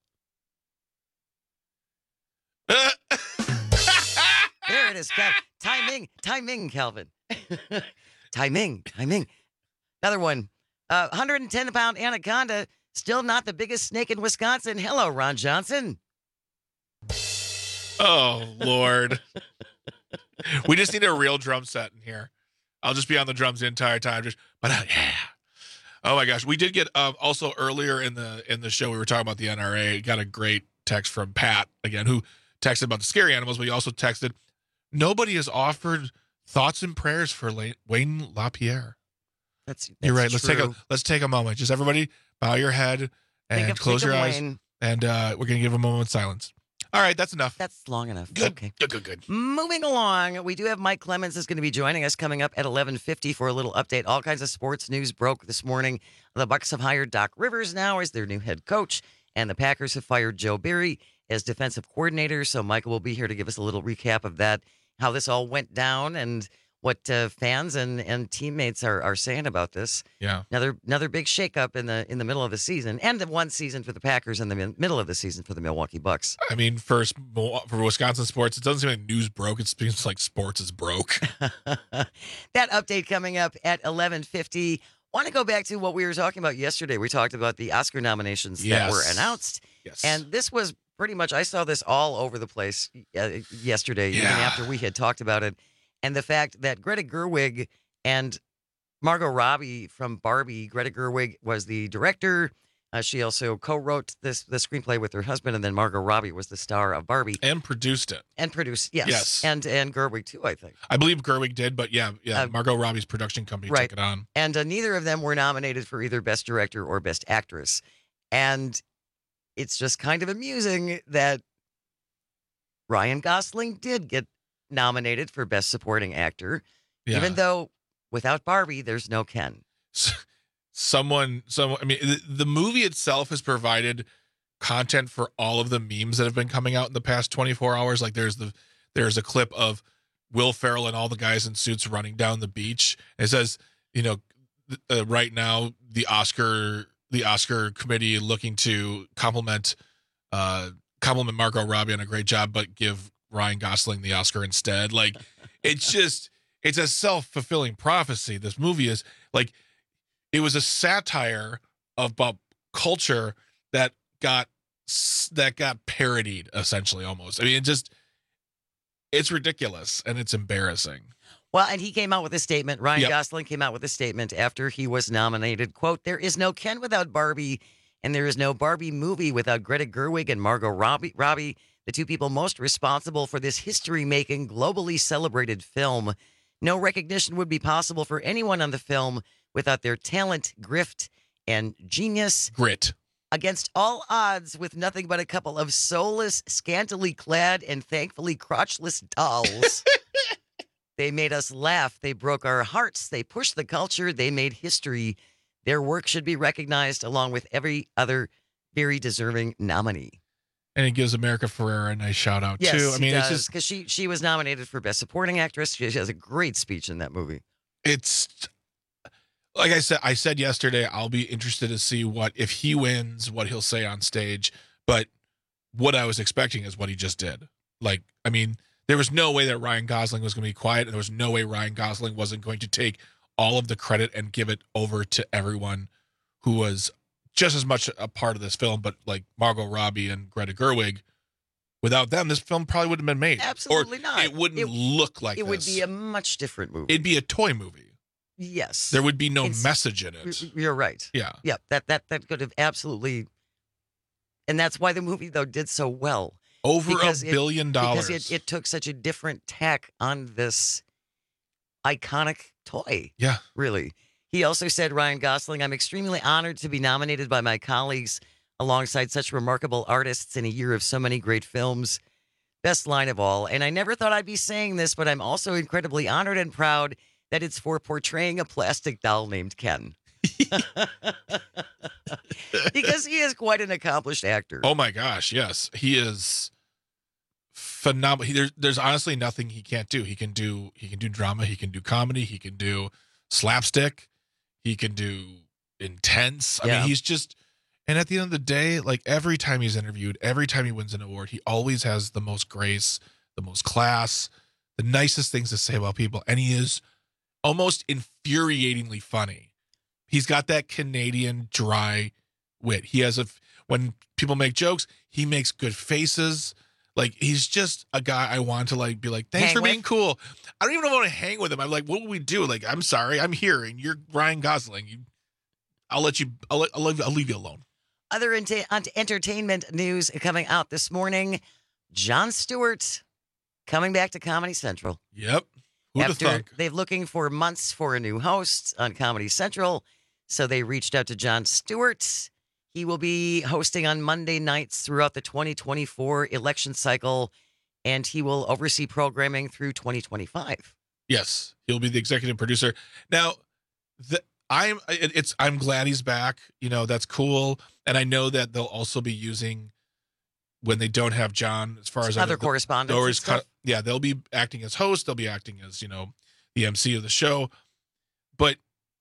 There it is. Cal- timing, timing, Calvin. timing, timing. Another one. Uh, one hundred ten pound anaconda, still not the biggest snake in Wisconsin. Hello, Ron Johnson. Oh, Lord. We just need a real drum set in here. I'll just be on the drums the entire time. Just, but uh, yeah. Oh my gosh, we did get uh, also earlier in the in the show we were talking about the N R A. Got a great text from Pat again, who texted about the scary animals, but he also texted, "Nobody has offered thoughts and prayers for La- Wayne LaPierre." That's, that's You're right. Let's take a true. let's take a moment. Just everybody bow your head and of- close think your of eyes, Wayne. and uh, we're gonna give a moment of silence. All right, that's enough. That's long enough. Good. Okay. Good. Good. Good. Moving along, we do have Mike Clemens is going to be joining us coming up at eleven fifty for a little update. All kinds of sports news broke this morning. The Bucs have hired Doc Rivers now as their new head coach, and the Packers have fired Joe Barry as defensive coordinator. So Michael will be here to give us a little recap of that, how this all went down, and what uh, fans and, and teammates are, are saying about this. Yeah. Another another big shakeup in the in the middle of the season, and the one season for the Packers and the mi- middle of the season for the Milwaukee Bucks. I mean, for for Wisconsin sports, it doesn't seem like news broke. It seems like sports is broke. That update coming up at eleven fifty. Want to go back to what we were talking about yesterday. We talked about the Oscar nominations that Yes. were announced. Yes. And this was pretty much, I saw this all over the place uh, yesterday, even Yeah. after we had talked about it. And the fact that Greta Gerwig and Margot Robbie from Barbie, Greta Gerwig was the director. Uh, she also co-wrote this the screenplay with her husband, and then Margot Robbie was the star of Barbie. And produced it. And produced, yes. Yes. And and Gerwig, too, I think. I believe Gerwig did, but yeah, yeah. Uh, Margot Robbie's production company right. took it on. And uh, neither of them were nominated for either Best Director or Best Actress. And it's just kind of amusing that Ryan Gosling did get nominated for Best Supporting Actor, Yeah. even though without Barbie, there's no Ken. Someone, someone. I mean, the, the movie itself has provided content for all of the memes that have been coming out in the past twenty-four hours. Like there's the there's a clip of Will Ferrell and all the guys in suits running down the beach. It says, you know, uh, right now the Oscar the Oscar committee looking to compliment uh compliment Margot Robbie on a great job, but give Ryan Gosling the Oscar instead. Like it's just it's a self-fulfilling prophecy. This movie is like it was a satire of pop culture that got that got parodied essentially almost. I mean, it just it's ridiculous and it's embarrassing. Well, and he came out with a statement. Ryan Yep. Gosling came out with a statement after he was nominated. Quote, "There is no Ken without Barbie, and there is no Barbie movie without Greta Gerwig and Margot Robbie, Robbie, the two people most responsible for this history-making, globally celebrated film. No recognition would be possible for anyone on the film without their talent, grift, and genius. Grit. Against all odds, with nothing but a couple of soulless, scantily clad, and thankfully crotchless dolls." They made us laugh. They broke our hearts. They pushed the culture. They made history. Their work should be recognized along with every other very deserving nominee. And it gives America Ferrera a nice shout out Yes, too. I mean, it it's does, just because she she was nominated for Best Supporting Actress. She, she has a great speech in that movie. it's like I said. I said yesterday, I'll be interested to see what if he wins, what he'll say on stage. But what I was expecting is what he just did. Like, I mean, there was no way that Ryan Gosling was going to be quiet, and there was no way Ryan Gosling wasn't going to take all of the credit and give it over to everyone who was just as much a part of this film, but like Margot Robbie and Greta Gerwig. Without them, this film probably wouldn't have been made. Absolutely or not. It wouldn't It- look like it this. would be a much different movie. It'd be a toy movie. Yes. There would be no It's- message in it. You're right. Yeah. Yep. That that that could have absolutely, and that's why the movie though did so well. Over a Because it- billion dollars. Because it, it took such a different tack on this iconic toy. Yeah. Really. He also said, Ryan Gosling, I'm extremely honored to be nominated by my colleagues alongside such remarkable artists in a year of so many great films. Best line of all. And I never thought I'd be saying this, but I'm also incredibly honored and proud that it's for portraying a plastic doll named Ken. Because he is quite an accomplished actor. Oh my gosh, yes. He is phenomenal. He, there's there's honestly nothing he can't do. He can do he can do drama, he can do comedy, he can do slapstick, he can do intense. I Yeah. mean, he's just and at the end of the day, like every time he's interviewed, every time he wins an award, he always has the most grace, the most class, the nicest things to say about people, and he is almost infuriatingly funny. He's got that Canadian dry wit. He has a when people make jokes, he makes good faces. Like he's just a guy I want to like be like, thanks Hang for being with? cool. I don't even want to hang with him. I'm like, what will we do? Like, I'm sorry, I'm here, and you're Ryan Gosling. You, I'll let you. I'll let, I'll, leave, I'll leave you alone. Other ent- ent- entertainment news coming out this morning. Jon Stewart coming back to Comedy Central. Yep. Who'd have After thunk? they've looking for months for a new host on Comedy Central, so they reached out to Jon Stewart. He will be hosting on Monday nights throughout the twenty twenty-four election cycle, and he will oversee programming through twenty twenty-five. Yes, he'll be the executive producer. Now, the, I'm it, it's I'm glad he's back. You know, that's cool, and I know that they'll also be using when they don't have John as far as Other the- correspondents or and his stuff. co- yeah, they'll be acting as hosts. They'll be acting as you know the M C of the show. But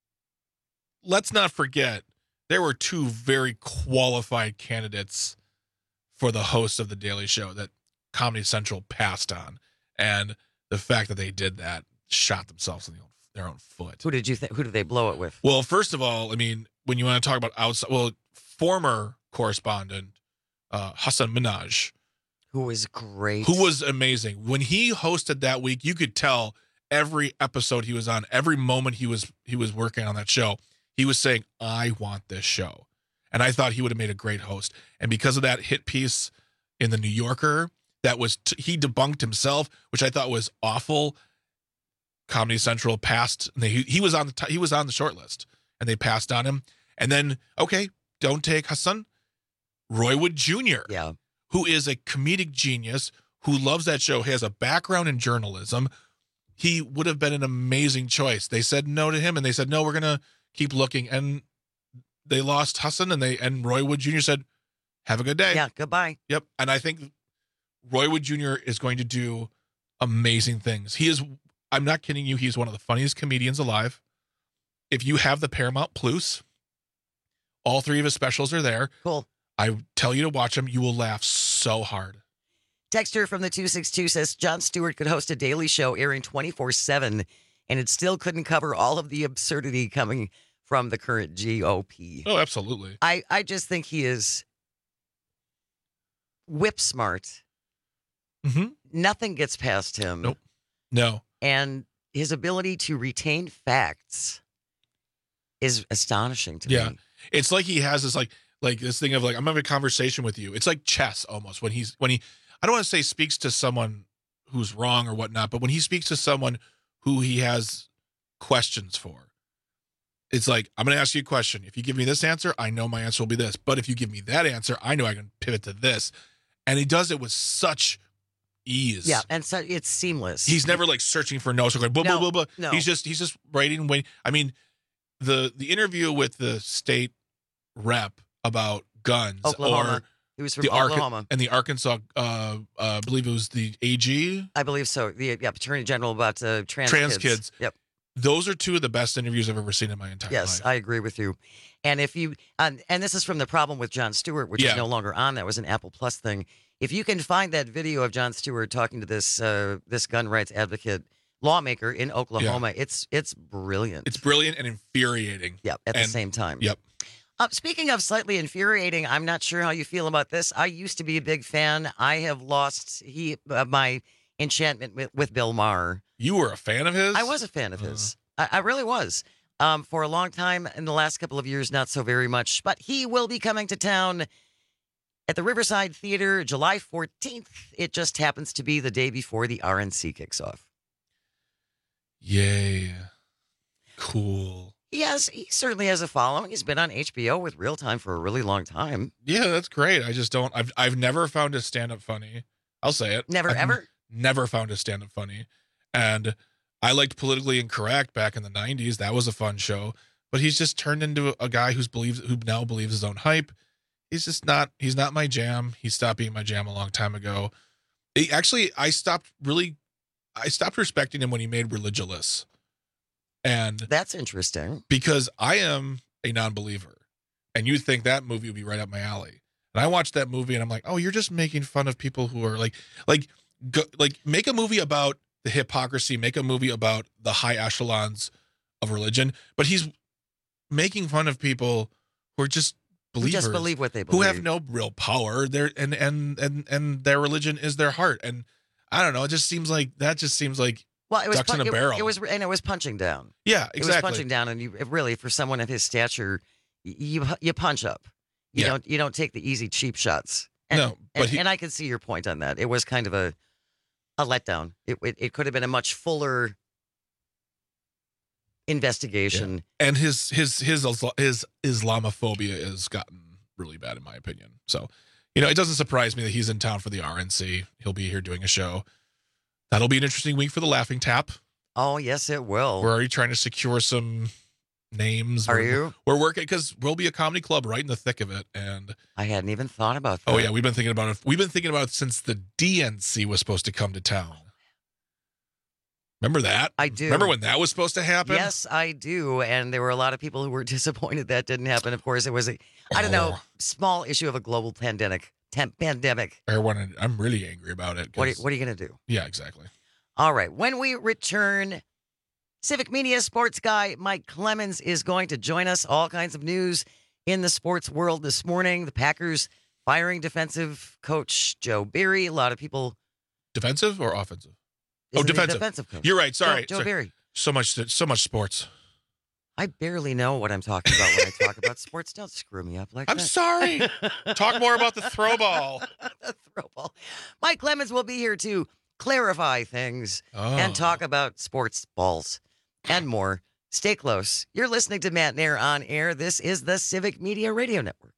let's not forget there were two very qualified candidates for the host of the Daily Show that Comedy Central passed on, and the fact that they did that shot themselves in the own, their own foot. Who did you think? Who did they blow it with? Well, first of all, I mean, when you want to talk about outside, well, former correspondent uh, Hassan Minhaj, Who was great. who was amazing when he hosted that week, you could tell every episode he was on, every moment he was he was working on that show, he was saying, "I want this show," and I thought he would have made a great host. And because of that hit piece in the New Yorker, that was t- he debunked himself, which I thought was awful. Comedy Central passed. And they, he, he was on the t- he was on the short list, and they passed on him. And then okay, don't take Hassan. Roy Wood Junior Yeah. who is a comedic genius, who loves that show, has a background in journalism. He would have been an amazing choice. They said no to him, and they said, no, we're going to keep looking. And they lost Hassan, and they and Roy Wood Junior said, have a good day. Yeah, goodbye. Yep. And I think Roy Wood Junior is going to do amazing things. He is, I'm not kidding you, he's one of the funniest comedians alive. If you have the Paramount Plus, all three of his specials are there. Cool. I tell you to watch them. You will laugh so hard. Texter from the two six two says Jon Stewart could host a daily show airing twenty-four seven, and it still couldn't cover all of the absurdity coming from the current G O P. Oh, absolutely. I, I just think he is whip smart. Mm-hmm. Nothing gets past him. Nope. No. And his ability to retain facts is astonishing to Yeah. me. It's like he has this like like this thing of like, I'm having a conversation with you. It's like chess almost when he's when he I don't want to say speaks to someone who's wrong or whatnot, but when he speaks to someone who he has questions for, it's like, I'm going to ask you a question. If you give me this answer, I know my answer will be this. But if you give me that answer, I know I can pivot to this. And he does it with such ease. Yeah, and so it's seamless. He's never like searching for notes or going blah No, blah blah blah. no. He's just he's just writing when I mean the the interview with the state rep about guns Oklahoma. or He was from the Arca- Oklahoma. and the Arkansas uh, uh I believe it was the A G. I believe so. The yeah, Attorney General about uh, trans, Trans kids. kids. Yep. Those are two of the best interviews I've ever seen in my entire Yes, life. I agree with you. And if you and, and this is from the problem with Jon Stewart, which Yeah. is no longer on. That was an Apple Plus thing. If you can find that video of Jon Stewart talking to this uh, this gun rights advocate lawmaker in Oklahoma, it's it's brilliant. It's brilliant and infuriating. Yep, at the And- same time. Yep. Uh, speaking of slightly infuriating, I'm not sure how you feel about this. I used to be a big fan. I have lost he uh, my enchantment with, with Bill Maher. You were a fan of his? I was a fan of his. I, I really was. Um, for a long time, in the last couple of years, not so very much. But he will be coming to town at the Riverside Theater July fourteenth. It just happens to be the day before the R N C kicks off. Yay. Cool. He has, he certainly has a following. He's been on H B O with Real Time for a really long time. Yeah, that's great. I just don't I've I've never found his stand up funny. I'll say it. Never, I've ever? Never found his stand up funny. And I liked Politically Incorrect back in the nineties. That was a fun show. But he's just turned into a guy who's believes who now believes his own hype. He's just not he's not my jam. He stopped being my jam a long time ago. He, actually, I stopped really I stopped respecting him when he made Religulous. And that's interesting because I am a non-believer, and you think that movie would be right up my alley. And I watched that movie, and I'm like, oh, you're just making fun of people who are like, like, go, like, make a movie about the hypocrisy, make a movie about the high echelons of religion. But he's making fun of people who are just Who believers, just believe what they who have believe. no real power. Their and and and and their religion is their heart. And I don't know. It just seems like that. Just seems like. Well, it was ducks in pun- a it- barrel. It, was, and it was punching down. Yeah, It was exactly. punching down, and you it really, for someone of his stature, y- you you punch up. You Yeah. don't you don't take the easy cheap shots. And, No, but and, he- and I can see your point on that. It was kind of a a letdown. It it, it could have been a much fuller investigation. And his his his his Islamophobia has gotten really bad in my opinion. So, you know, it doesn't surprise me that he's in town for the R N C. He'll be here doing a show. That'll be an interesting week for the Laughing Tap. Oh yes, it will. We're already trying to secure some names. Are we're, you? We're working because we'll be a comedy club right in the thick of it. And I hadn't even thought about that. oh yeah, we've been thinking about it. We've been thinking about it since the D N C was supposed to come to town. Remember that? I do. Remember when that was supposed to happen? Yes, I do. And there were a lot of people who were disappointed that didn't happen. Of course, it was a, I don't know, Oh. small issue of a global pandemic. Tem- pandemic. I wanna, I'm really angry about it. What are, 'cause- what are you going to do? Yeah, exactly. All right. When we return, Civic Media sports guy Mike Clemens is going to join us. All kinds of news in the sports world this morning. The Packers firing defensive coach Joe Barry. A lot of people. Defensive or offensive? Isn't oh, he defensive. defensive coach? You're right. Sorry. Joe, Joe sorry. Barry. So much, so much sports. I barely know what I'm talking about when I talk about sports. Don't screw me up like I'm that. sorry. Talk more about the throw ball. the throw ball. Mike Clemens will be here to clarify things Oh. and talk about sports balls and more. Stay close. You're listening to Matt Nair on air. This is the Civic Media Radio Network.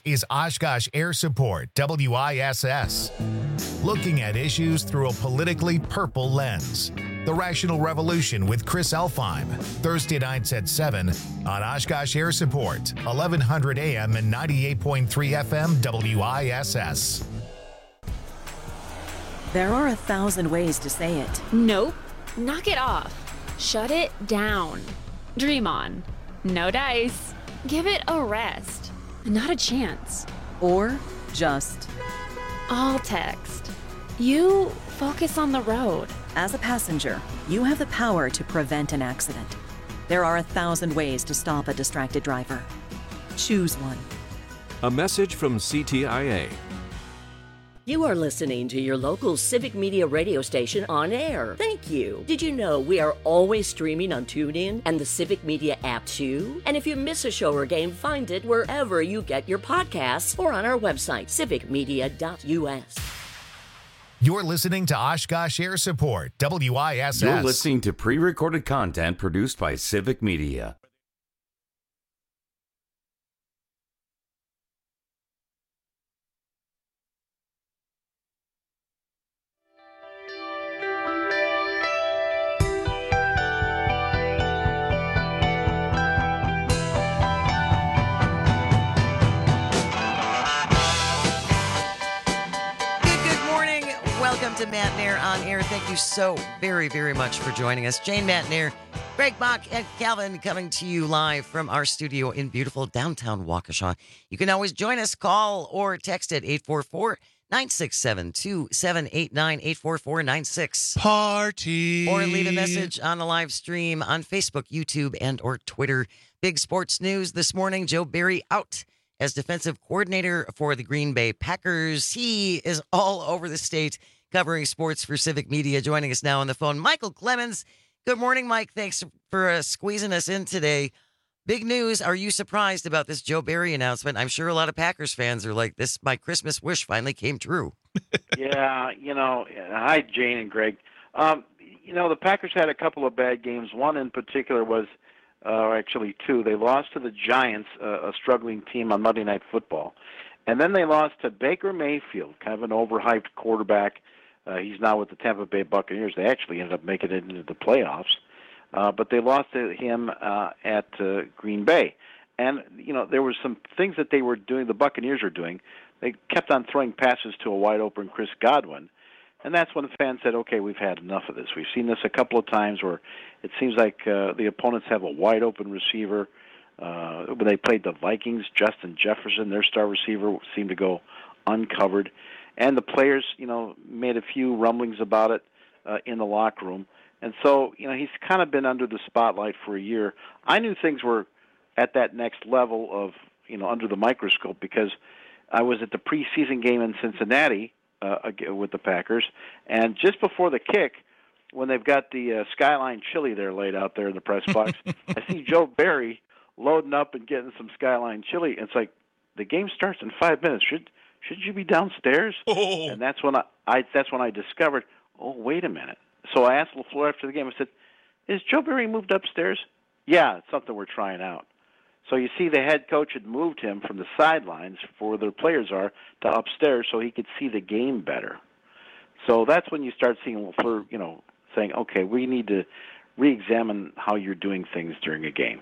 is Oshkosh Air Support, W I S S. Looking at issues through a politically purple lens. The Rational Revolution with Chris Elfheim, Thursday nights at seven on Oshkosh Air Support, eleven hundred A M and ninety-eight point three F M W I S S. There are a thousand ways to say it. Nope. Knock it off. Shut it down. Dream on. No dice. Give it a rest. Not a chance. Or just. All text. You focus on the road. As a passenger, you have the power to prevent an accident. There are a thousand ways to stop a distracted driver. Choose one. A message from C T I A. You are listening to your local Civic Media radio station on air. Thank you. Did you know we are always streaming on TuneIn and the Civic Media app too? And if you miss a show or game, find it wherever you get your podcasts or on our website, civic media dot U S. You're listening to Oshkosh Air Support, W I S S. You're listening to pre-recorded content produced by Civic Media. To Matt Nair on air. Thank you so very, very much for joining us. Jane, Matt Nair, Greg Bach, and Calvin coming to you live from our studio in beautiful downtown Waukesha. You can always join us, call or text at eight four four, nine six seven, two seven eight nine, eight four four nine six. Party. Or leave a message on the live stream on Facebook, YouTube, and or Twitter. Big sports news this morning. Joe Barry out as defensive coordinator for the Green Bay Packers. He is all over the state covering sports for Civic Media. Joining us now on the phone, Michael Clemens. Good morning, Mike. Thanks for uh, squeezing us in today. Big news. Are you surprised about this Joe Barry announcement? I'm sure a lot of Packers fans are like, this, my Christmas wish finally came true. Yeah, you know, hi, Jane and Greg. Um, you know, the Packers had a couple of bad games. One in particular was, uh, actually two. They lost to the Giants, uh, a struggling team on Monday Night Football. And then they lost to Baker Mayfield, kind of an overhyped quarterback. Uh, he's now with the Tampa Bay Buccaneers. They actually ended up making it into the playoffs. Uh, but they lost to him uh, at uh, Green Bay. And, you know, there were some things that they were doing, the Buccaneers were doing. They kept on throwing passes to a wide-open Chris Godwin. And that's when the fans said, okay, we've had enough of this. We've seen this a couple of times where it seems like uh, the opponents have a wide-open receiver. Uh, when they played the Vikings, Justin Jefferson, their star receiver, seemed to go uncovered. And the players, you know, made a few rumblings about it uh, in the locker room. And so, you know, he's kind of been under the spotlight for a year. I knew things were at that next level of, you know, under the microscope because I was at the preseason game in Cincinnati uh, with the Packers. And just before the kick, when they've got the uh, Skyline chili there laid out there in the press box, I see Joe Barry loading up and getting some Skyline chili. It's like, the game starts in five minutes. Should should you be downstairs? Oh. And that's when I, I that's when I discovered, oh, wait a minute. So I asked LaFleur after the game, I said, is Joe Barry moved upstairs? Yeah, it's something we're trying out. So you see the head coach had moved him from the sidelines, for where their players are, to upstairs so he could see the game better. So that's when you start seeing LaFleur, you know, saying, okay, we need to re-examine how you're doing things during a game.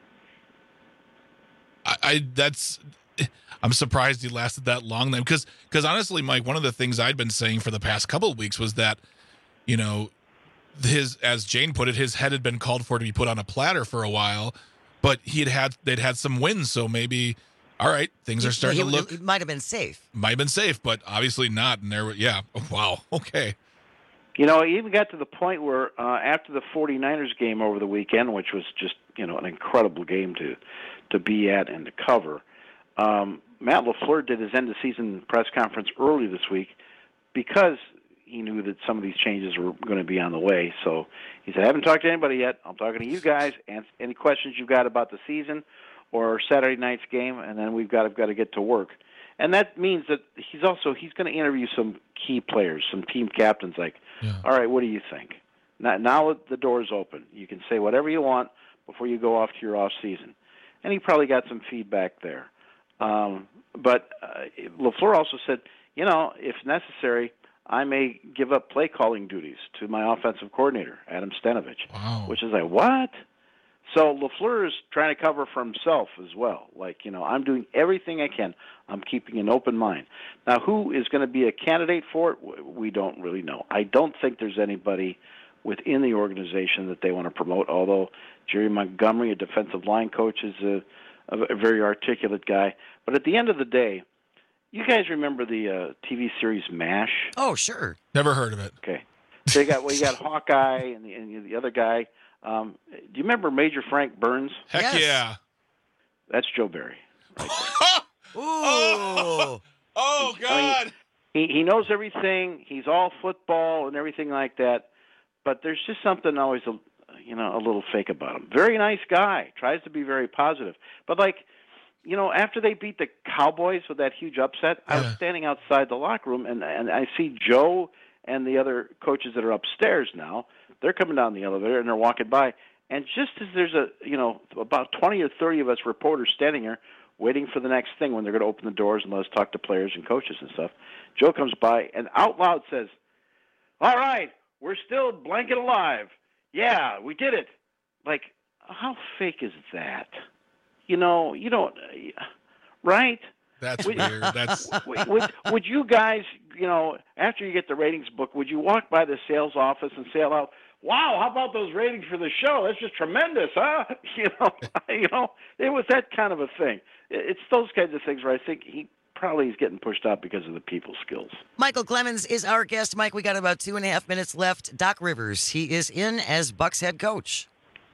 I, I that's I'm surprised he lasted that long then, because because honestly, Mike, one of the things I'd been saying for the past couple of weeks was that, you know, his, as Jane put it, his head had been called for to be put on a platter for a while, but he had had they'd had some wins, so maybe, all right, things are starting he, to look. It might have been safe. Might have been safe, but obviously not. And there, yeah, oh, wow, okay. You know, it even got to the point where uh, after the 49ers game over the weekend, which was just, you know, an incredible game to to be at and to cover, um, Matt LaFleur did his end-of-season press conference early this week because he knew that some of these changes were going to be on the way. So he said, I haven't talked to anybody yet. I'm talking to you guys. And any questions you've got about the season or Saturday night's game, and then we've got, I've got to get to work. And that means that he's also he's going to interview some key players, some team captains, like, yeah. All right, what do you think? Now, now the door's open. You can say whatever you want before you go off to your off season. And he probably got some feedback there. Um, but uh, LaFleur also said, you know, if necessary, I may give up play calling duties to my offensive coordinator, Adam Stenavich. Wow. Which is like, what? So LaFleur is trying to cover for himself as well. Like, you know, I'm doing everything I can. I'm keeping an open mind. Now, who is going to be a candidate for it? We don't really know. I don't think there's anybody within the organization that they want to promote, although Jerry Montgomery, a defensive line coach, is a, a very articulate guy. But at the end of the day, you guys remember the uh, T V series MASH? Oh, sure. Never heard of it. Okay. So you got well, you got Hawkeye and the, and the other guy. Um, do you remember Major Frank Burns? Heck yes. yeah. That's Joe Barry. Right Ooh. Oh, oh God. I mean, he he knows everything. He's all football and everything like that. But there's just something always, a, you know, a little fake about him. Very nice guy. Tries to be very positive. But like, you know, after they beat the Cowboys with that huge upset, yeah. I was standing outside the locker room, and, and I see Joe and the other coaches that are upstairs now. They're coming down the elevator, and they're walking by. And just as there's a, you know, about twenty or thirty of us reporters standing here waiting for the next thing when they're going to open the doors and let us talk to players and coaches and stuff, Joe comes by and out loud says, all right, we're still blanket alive. Yeah, we did it. Like, how fake is that? You know, you don't, uh, right? That's would, weird. That's would, would, would you guys, you know, after you get the ratings book, would you walk by the sales office and say out, wow, how about those ratings for the show? That's just tremendous, huh? You know, you know, it was that kind of a thing. It's those kinds of things where I think he probably is getting pushed out because of the people skills. Michael Clemens is our guest. Mike, we got about two and a half minutes left. Doc Rivers, he is in as Bucs head coach.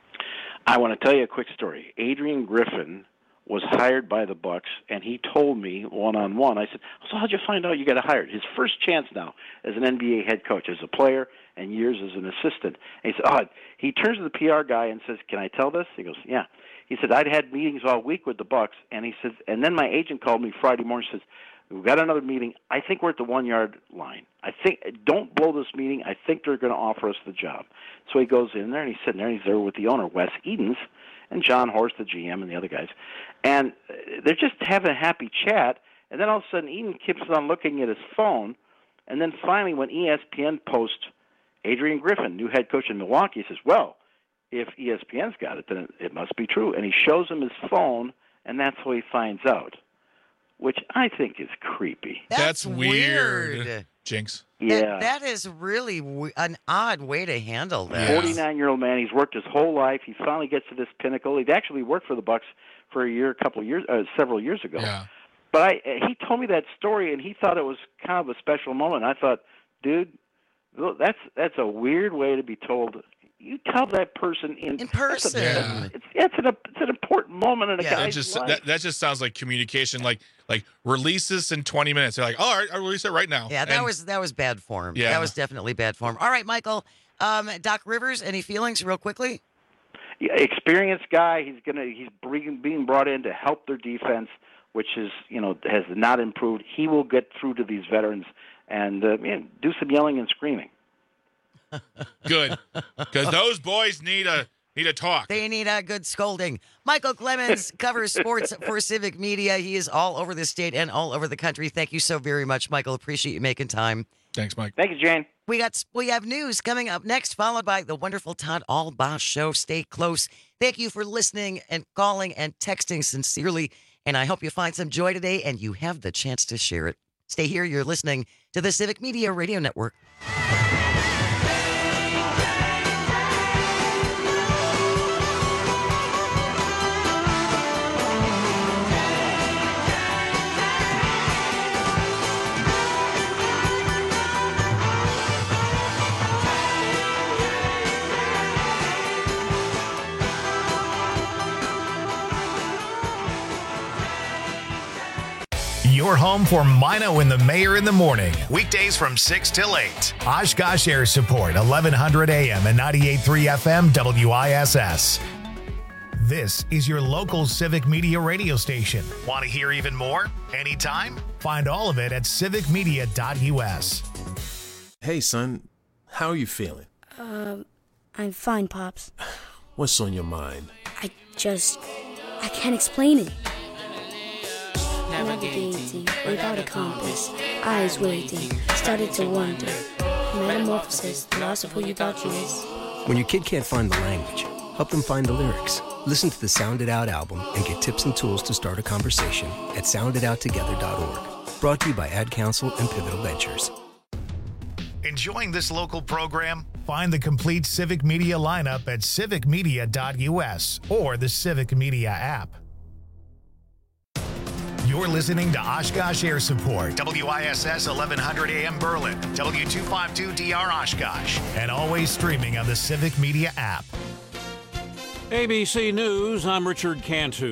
I want to tell you a quick story. Adrian Griffin was hired by the Bucs, and he told me one-on-one, I said, so how'd you find out you got hired? His first chance now as an N B A head coach, as a player, and years as an assistant. And he said, oh, he turns to the P R guy and says, can I tell this? He goes, yeah. He said, I'd had meetings all week with the Bucs, and he says, and then my agent called me Friday morning and says, we've got another meeting. I think we're at the one-yard line. I think, don't blow this meeting. I think they're going to offer us the job. So he goes in there, and he's sitting there, and he's there with the owner, Wes Edens, and John Horst, the G M, and the other guys. And they're just having a happy chat, and then all of a sudden Eden keeps on looking at his phone, and then finally when E S P N posts Adrian Griffin, new head coach in Milwaukee, he says, well, if E S P N's got it, then it must be true. And he shows him his phone, and that's how he finds out, which I think is creepy. That's, That's weird. weird. Jinx. Yeah. That, that is really w- an odd way to handle that. forty-nine-year-old man. He's worked his whole life. He finally gets to this pinnacle. He'd actually worked for the Bucs for a year, a couple of years, uh, several years ago. Yeah. But I, he told me that story, and he thought it was kind of a special moment. I thought, dude, that's that's a weird way to be told. You tell that person in, in person. A, Yeah. It's, it's, an, it's an important moment in a Yeah, That guy's just life. that, that just sounds like communication. Like like release this in twenty minutes. They're like, all right, I'll release it right now. Yeah, that And- was that was bad form. Yeah. That was definitely bad form. All right, Michael. Um, Doc Rivers, any feelings real quickly? Yeah, experienced guy. He's gonna he's being being brought in to help their defense, which is you know has not improved. He will get through to these veterans and uh, man, do some yelling and screaming. good because those boys need a need a talk. They need a good scolding. Michael Clemens covers sports for Civic Media. He is all over the state and all over the country. Thank you so very much, Michael. Appreciate you making time. Thanks, Mike. Thank you, Jane. We got we have news coming up next, followed by the wonderful Todd Albaugh Show. Stay close. Thank you for listening and calling and texting sincerely. And I hope you find some joy today and you have the chance to share it. Stay here. You're listening to the Civic Media Radio Network. Your home for Mino and the Mayor in the morning. Weekdays from six till eight. Oshkosh Air Support, eleven hundred A M and ninety-eight point three F M W I S S. This is your local Civic Media radio station. Want to hear even more? Anytime? Find all of it at civic media dot U S. Hey, son. How are you feeling? Um, I'm fine, Pops. What's on your mind? I just... I can't explain it. navigating without a compass. Eyes waiting, started to wonder. Metamorphosis, the loss of who you thought you was. When your kid can't find the language, help them find the lyrics. Listen to the Sound It Out album and get tips and tools to start a conversation at sound it out together dot org. Brought to you by Ad Council and Pivotal Ventures. Enjoying this local program? Find the complete Civic Media lineup at civic media dot u s or the Civic Media app. You're listening to Oshkosh Air Support, W I S S eleven hundred A M Berlin, W two fifty-two D R Oshkosh, and always streaming on the Civic Media app. A B C News, I'm Richard Cantu.